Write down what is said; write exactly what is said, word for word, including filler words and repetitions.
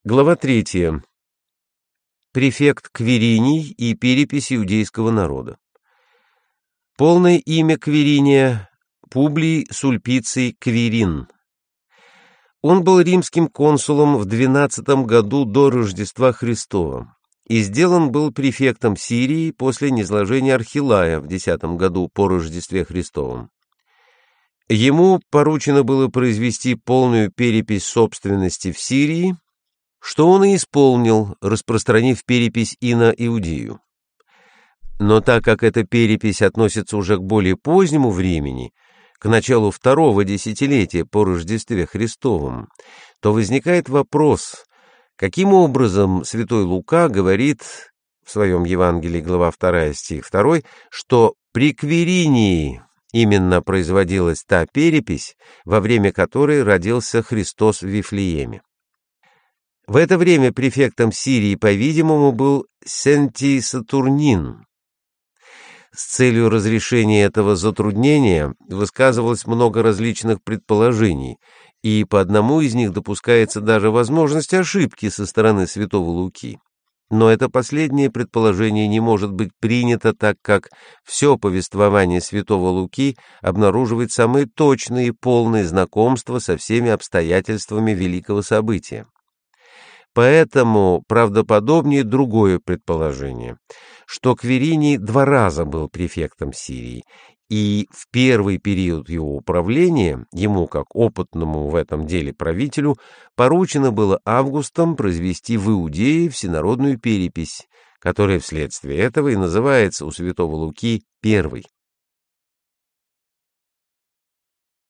Глава третья. Префект Квириний и перепись иудейского народа. Полное имя Квириния — Публий Сульпиций Квирин. Он был римским консулом в двенадцатом году до Рождества Христова и сделан был префектом Сирии после низложения Архилая в десятом году по Рождестве Христовом. Ему поручено было произвести полную перепись собственности в Сирии, что он и исполнил, распространив перепись и на Иудею. Но так как эта перепись относится уже к более позднему времени, к началу второго десятилетия по Рождестве Христовом, то возникает вопрос, каким образом святой Лука говорит в своем Евангелии, глава вторая, стих второй, что при Квиринии именно производилась та перепись, во время которой родился Христос в Вифлееме. В это время префектом Сирии, по-видимому, был Сентий Сатурнин. С целью разрешения этого затруднения высказывалось много различных предположений, и по одному из них допускается даже возможность ошибки со стороны святого Луки. Но это последнее предположение не может быть принято, так как все повествование святого Луки обнаруживает самые точные и полные знакомства со всеми обстоятельствами великого события. Поэтому правдоподобнее другое предположение, что Квириний два раза был префектом Сирии, и в первый период его управления ему, как опытному в этом деле правителю, поручено было Августом произвести в Иудее всенародную перепись, которая вследствие этого и называется у святого Луки первой.